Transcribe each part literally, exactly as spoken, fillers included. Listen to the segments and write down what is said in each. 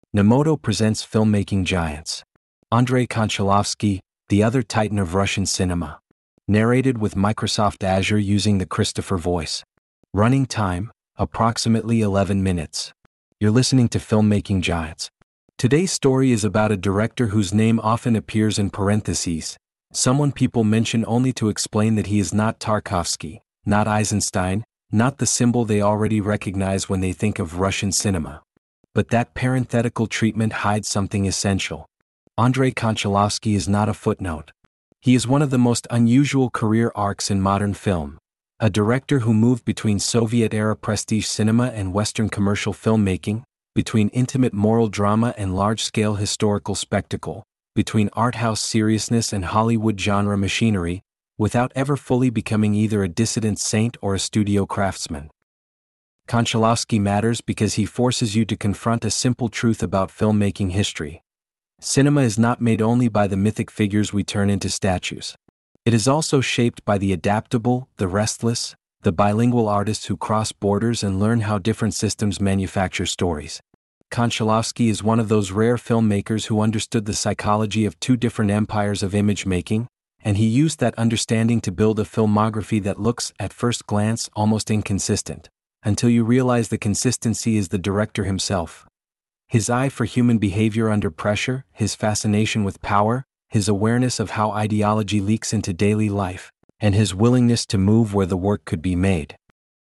Nemoto presents filmmaking giants. Andrei Konchalovsky, the other titan of Russian cinema. Narrated with Microsoft Azure using the Christopher voice. Running time, approximately eleven minutes. You're listening to Filmmaking Giants. Today's story is about a director whose name often appears in parentheses, someone people mention only to explain that he is not Tarkovsky, not Eisenstein, not the symbol they already recognize when they think of Russian cinema. But that parenthetical treatment hides something essential. Andrei Konchalovsky is not a footnote. He is one of the most unusual career arcs in modern film. A director who moved between Soviet-era prestige cinema and Western commercial filmmaking, between intimate moral drama and large-scale historical spectacle, between art house seriousness and Hollywood genre machinery, without ever fully becoming either a dissident saint or a studio craftsman. Konchalovsky matters because he forces you to confront a simple truth about filmmaking history. Cinema is not made only by the mythic figures we turn into statues. It is also shaped by the adaptable, the restless, the bilingual artists who cross borders and learn how different systems manufacture stories. Konchalovsky is one of those rare filmmakers who understood the psychology of two different empires of image making, and he used that understanding to build a filmography that looks, at first glance, almost inconsistent, until you realize the consistency is the director himself. His eye for human behavior under pressure, his fascination with power, his awareness of how ideology leaks into daily life, and his willingness to move where the work could be made.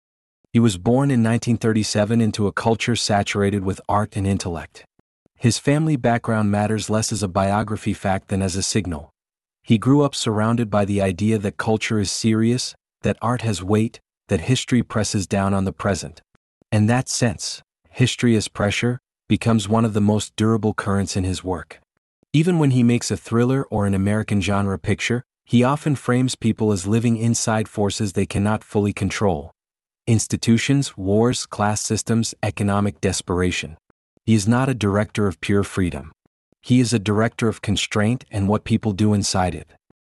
He was born in nineteen thirty-seven into a culture saturated with art and intellect. His family background matters less as a biography fact than as a signal. He grew up surrounded by the idea that culture is serious, that art has weight, that history presses down on the present. In that sense, history as pressure becomes one of the most durable currents in his work. Even when he makes a thriller or an American genre picture, he often frames people as living inside forces they cannot fully control. Institutions, wars, class systems, economic desperation. He is not a director of pure freedom. He is a director of constraint and what people do inside it.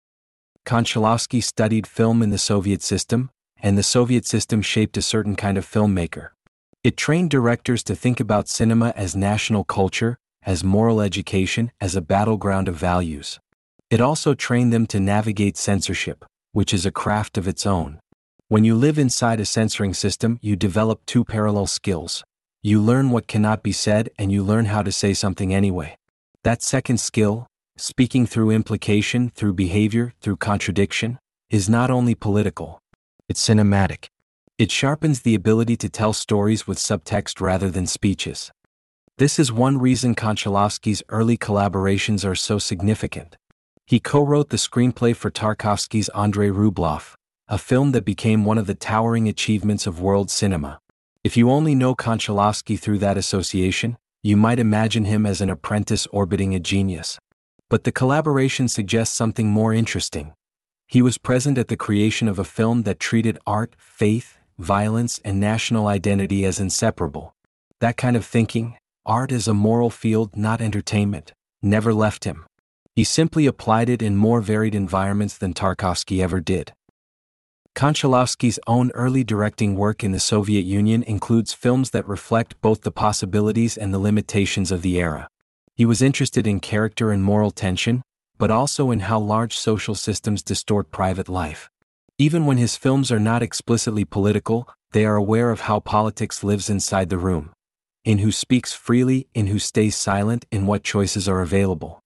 Konchalovsky studied film in the Soviet system, and the Soviet system shaped a certain kind of filmmaker. It trained directors to think about cinema as national culture, as moral education, as a battleground of values. It also trained them to navigate censorship, which is a craft of its own. When you live inside a censoring system, you develop two parallel skills. You learn what cannot be said and you learn how to say something anyway. That second skill, speaking through implication, through behavior, through contradiction, is not only political. It's cinematic. It sharpens the ability to tell stories with subtext rather than speeches. This is one reason Konchalovsky's early collaborations are so significant. He co-wrote the screenplay for Tarkovsky's Andrei Rublev, a film that became one of the towering achievements of world cinema. If you only know Konchalovsky through that association, you might imagine him as an apprentice orbiting a genius. But the collaboration suggests something more interesting. He was present at the creation of a film that treated art, faith, violence, and national identity as inseparable. That kind of thinking, art as a moral field, not entertainment, never left him. He simply applied it in more varied environments than Tarkovsky ever did. Konchalovsky's own early directing work in the Soviet Union includes films that reflect both the possibilities and the limitations of the era. He was interested in character and moral tension, but also in how large social systems distort private life. Even when his films are not explicitly political, they are aware of how politics lives inside the room. In who speaks freely, in who stays silent, in what choices are available.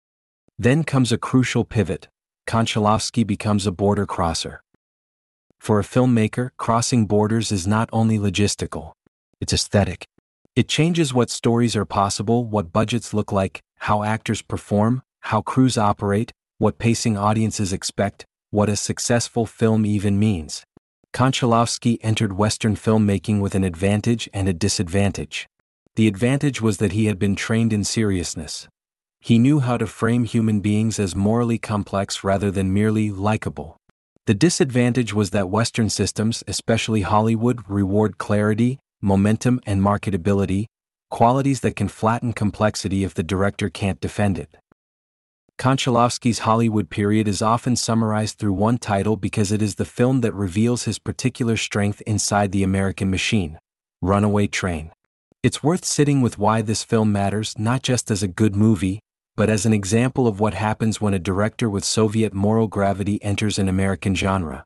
Then comes a crucial pivot. Konchalovsky becomes a border crosser. For a filmmaker, crossing borders is not only logistical. It's aesthetic. It changes what stories are possible, what budgets look like, how actors perform, how crews operate, what pacing audiences expect, what a successful film even means. Konchalovsky entered Western filmmaking with an advantage and a disadvantage. The advantage was that he had been trained in seriousness. He knew how to frame human beings as morally complex rather than merely likable. The disadvantage was that Western systems, especially Hollywood, reward clarity, momentum, and marketability, qualities that can flatten complexity if the director can't defend it. Konchalovsky's Hollywood period is often summarized through one title because it is the film that reveals his particular strength inside the American machine, Runaway Train. It's worth sitting with why this film matters not just as a good movie, but as an example of what happens when a director with Soviet moral gravity enters an American genre.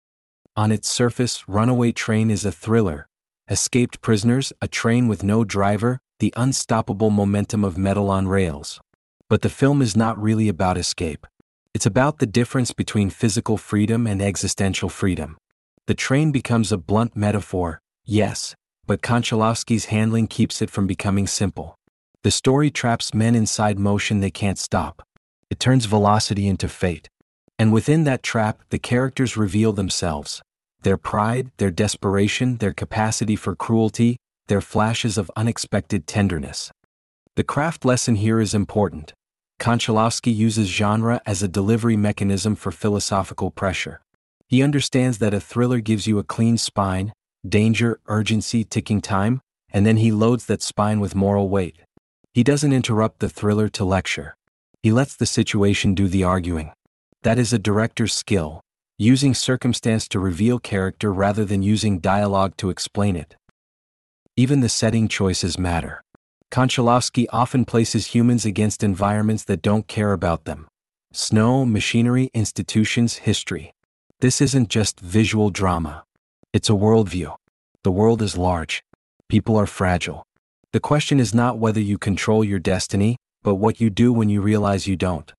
On its surface, Runaway Train is a thriller. Escaped prisoners, a train with no driver, the unstoppable momentum of metal on rails. But the film is not really about escape. It's about the difference between physical freedom and existential freedom. The train becomes a blunt metaphor, yes, but Konchalovsky's handling keeps it from becoming simple. The story traps men inside motion they can't stop. It turns velocity into fate. And within that trap, the characters reveal themselves. Their pride, their desperation, their capacity for cruelty, their flashes of unexpected tenderness. The craft lesson here is important. Konchalovsky uses genre as a delivery mechanism for philosophical pressure. He understands that a thriller gives you a clean spine, danger, urgency, ticking time, and then he loads that spine with moral weight. He doesn't interrupt the thriller to lecture. He lets the situation do the arguing. That is a director's skill, using circumstance to reveal character rather than using dialogue to explain it. Even the setting choices matter. Konchalovsky often places humans against environments that don't care about them. Snow, machinery, institutions, history. This isn't just visual drama. It's a worldview. The world is large. People are fragile. The question is not whether you control your destiny, but what you do when you realize you don't.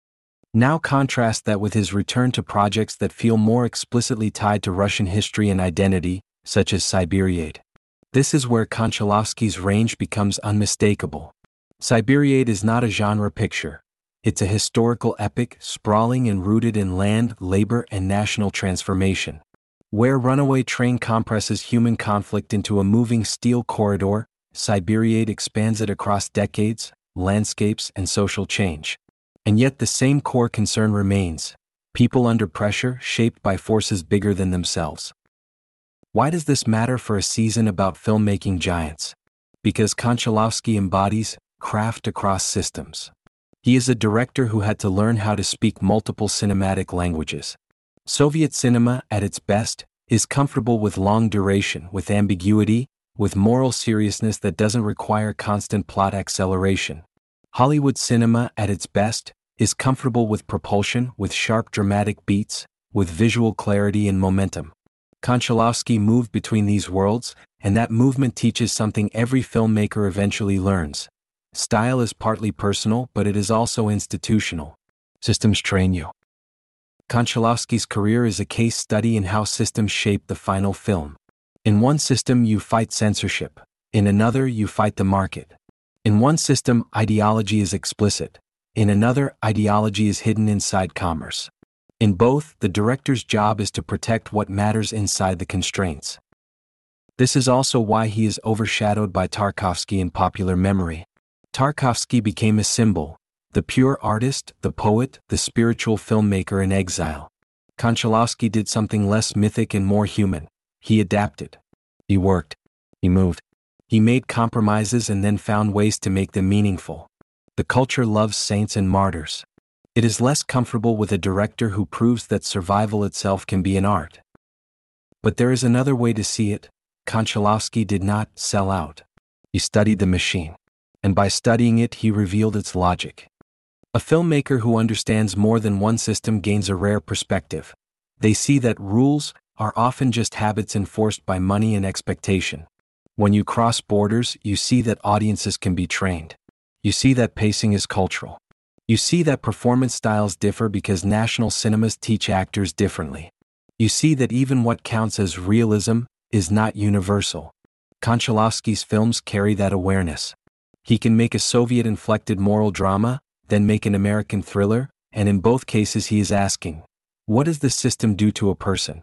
Now contrast that with his return to projects that feel more explicitly tied to Russian history and identity, such as Siberiade. This is where Konchalovsky's range becomes unmistakable. Siberiade is not a genre picture. It's a historical epic, sprawling and rooted in land, labor, and national transformation. Where Runaway Train compresses human conflict into a moving steel corridor, Siberiade expands it across decades, landscapes, and social change. And yet the same core concern remains: people under pressure, shaped by forces bigger than themselves. Why does this matter for a season about filmmaking giants? Because Konchalovsky embodies craft across systems. He is a director who had to learn how to speak multiple cinematic languages. Soviet cinema, at its best, is comfortable with long duration, with ambiguity, with moral seriousness that doesn't require constant plot acceleration. Hollywood cinema, at its best, is comfortable with propulsion, with sharp dramatic beats, with visual clarity and momentum. Konchalovsky moved between these worlds, and that movement teaches something every filmmaker eventually learns. Style is partly personal, but it is also institutional. Systems train you. Konchalovsky's career is a case study in how systems shape the final film. In one system you fight censorship. In another you fight the market. In one system, ideology is explicit. In another, ideology is hidden inside commerce. In both, the director's job is to protect what matters inside the constraints. This is also why he is overshadowed by Tarkovsky in popular memory. Tarkovsky became a symbol, the pure artist, the poet, the spiritual filmmaker in exile. Konchalovsky did something less mythic and more human. He adapted. He worked. He moved. He made compromises and then found ways to make them meaningful. The culture loves saints and martyrs. It is less comfortable with a director who proves that survival itself can be an art. But there is another way to see it. Konchalovsky did not sell out. He studied the machine. And by studying it, he revealed its logic. A filmmaker who understands more than one system gains a rare perspective. They see that rules are often just habits enforced by money and expectation. When you cross borders, you see that audiences can be trained. You see that pacing is cultural. You see that performance styles differ because national cinemas teach actors differently. You see that even what counts as realism is not universal. Konchalovsky's films carry that awareness. He can make a Soviet-inflected moral drama, then make an American thriller, and in both cases he is asking, what does the system do to a person?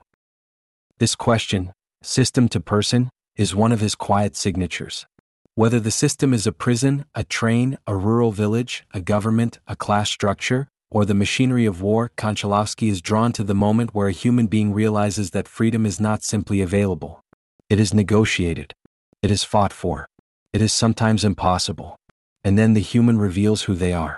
This question, system to person, is one of his quiet signatures. Whether the system is a prison, a train, a rural village, a government, a class structure, or the machinery of war, Konchalovsky is drawn to the moment where a human being realizes that freedom is not simply available. It is negotiated. It is fought for. It is sometimes impossible. And then the human reveals who they are.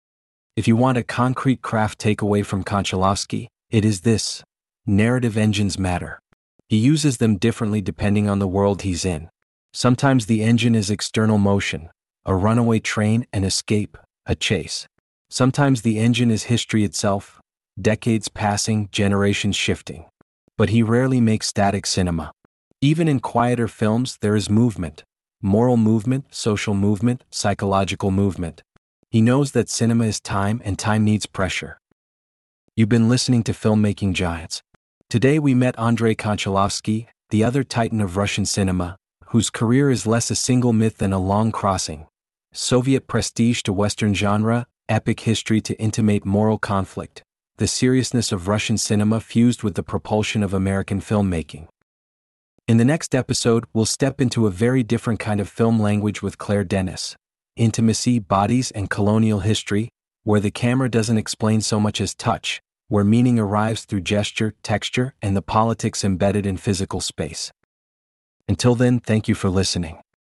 If you want a concrete craft takeaway from Konchalovsky, it is this: narrative engines matter. He uses them differently depending on the world he's in. Sometimes the engine is external motion, a runaway train, an escape, a chase. Sometimes the engine is history itself, decades passing, generations shifting. But he rarely makes static cinema. Even in quieter films, there is movement. Moral movement, social movement, psychological movement. He knows that cinema is time and time needs pressure. You've been listening to Filmmaking Giants. Today we met Andrei Konchalovsky, the other titan of Russian cinema, whose career is less a single myth than a long crossing. Soviet prestige to Western genre, epic history to intimate moral conflict. The seriousness of Russian cinema fused with the propulsion of American filmmaking. In the next episode, we'll step into a very different kind of film language with Claire Denis. Intimacy, bodies, and colonial history, where the camera doesn't explain so much as touch, where meaning arrives through gesture, texture, and the politics embedded in physical space. Until then, thank you for listening.